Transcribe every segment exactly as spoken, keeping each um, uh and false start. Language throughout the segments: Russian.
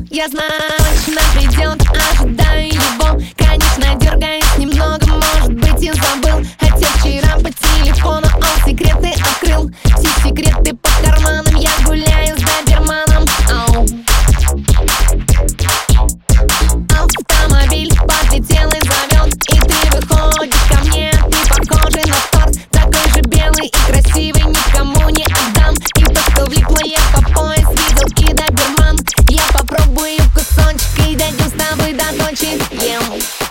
Я знаю, точно придет, ожидаю его. Конечно, дергаюсь немного, может быть, и забыл. Хотя вчера по телефону он секреты открыл. Все секреты по карманам, я гуляю с доберманом. Ау. Автомобиль подлетел и зовет, и ты выходишь ко мне. Ты похожий на торт, такой же белый и красивый, никому не отдам. И то, что влипла я по пояс, видел и доберман. Я попробую кусочек и дойдем с тобой до ночи. Ем.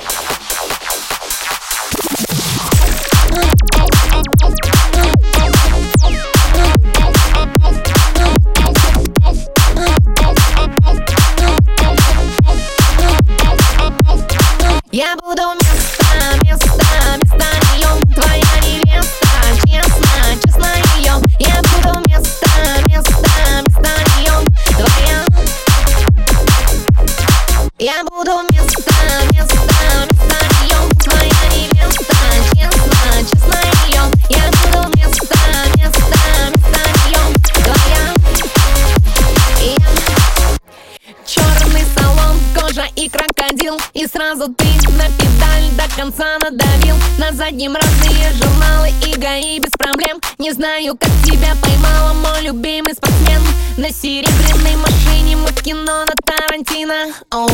Я буду место, место, место нее, твоя невеста, честно, честно ее. Я буду место, место, место нее, твоя. Я буду место, место, место нее, твоя невеста, честно, честно ее. Я буду место, место, место нее, твоя. Черный салон, кожа и крокодил, и сразу ты на педаль до конца надавил. На заднем разные журналы и ГАИ без проблем. Не знаю, как тебя поймала, мой любимый спортсмен. На серебряной машине мы в кино на Тарантино. Оу.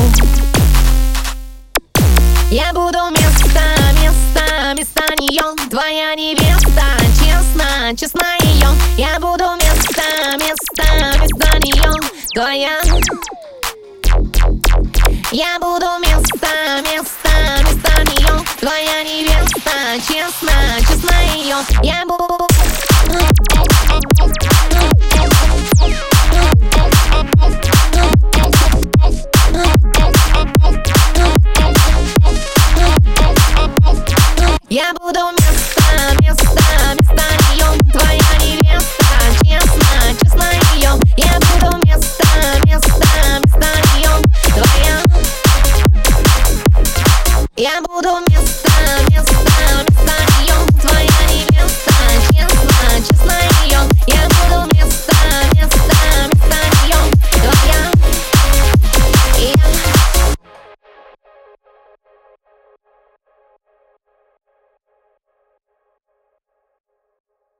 Я буду место, место, место нее, твоя невеста, честно, честно ее. Я буду место, место, место нее, твоя. Я буду место, место, место нее, твоя невеста, честно, честно ее. Я буду